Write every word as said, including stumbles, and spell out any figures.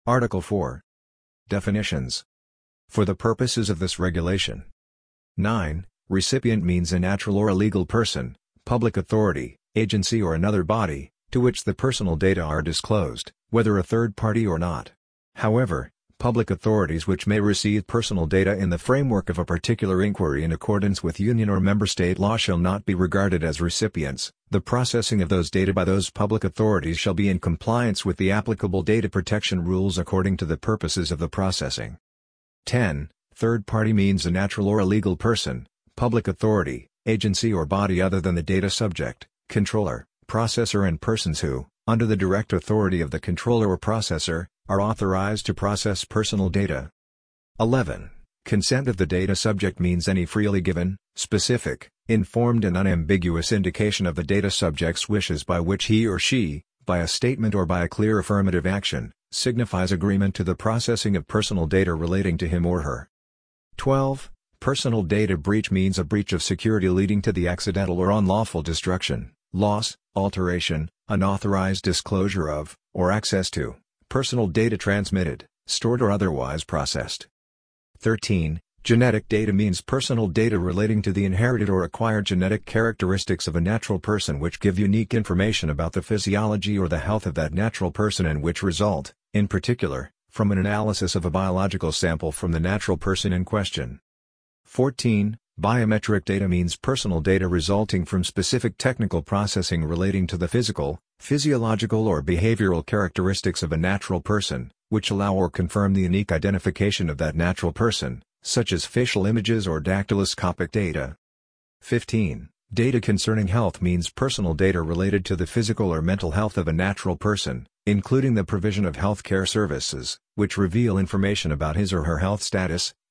Article four. Definitions. For the purposes of this regulation. nine. Recipient means a natural or a legal person, public authority, agency or another body, to which the personal data are disclosed, whether a third party or not. However, public authorities which may receive personal data in the framework of a particular inquiry in accordance with union or member state law shall not be regarded as recipients. The processing of those data by those public authorities shall be in compliance with the applicable data protection rules according to the purposes of the processing. ten. Third party means a natural or a legal person, public authority, agency or body other than the data subject, controller, processor and persons who, under the direct authority of the controller or processor, are authorized to process personal data. eleven. Consent of the data subject means any freely given, specific, informed and unambiguous indication of the data subject's wishes by which he or she, by a statement or by a clear affirmative action, signifies agreement to the processing of personal data relating to him or her. twelve. Personal data breach means a breach of security leading to the accidental or unlawful destruction, loss, alteration, unauthorized disclosure of, or access to, personal data transmitted, stored or otherwise processed. thirteen. Genetic data means personal data relating to the inherited or acquired genetic characteristics of a natural person which give unique information about the physiology or the health of that natural person and which result, in particular, from an analysis of a biological sample from the natural person in question. fourteen. Biometric data means personal data resulting from specific technical processing relating to the physical, physiological or behavioral characteristics of a natural person, which allow or confirm the unique identification of that natural person, such as facial images or dactyloscopic data. fifteen. Data concerning health means personal data related to the physical or mental health of a natural person, including the provision of health care services, which reveal information about his or her health status,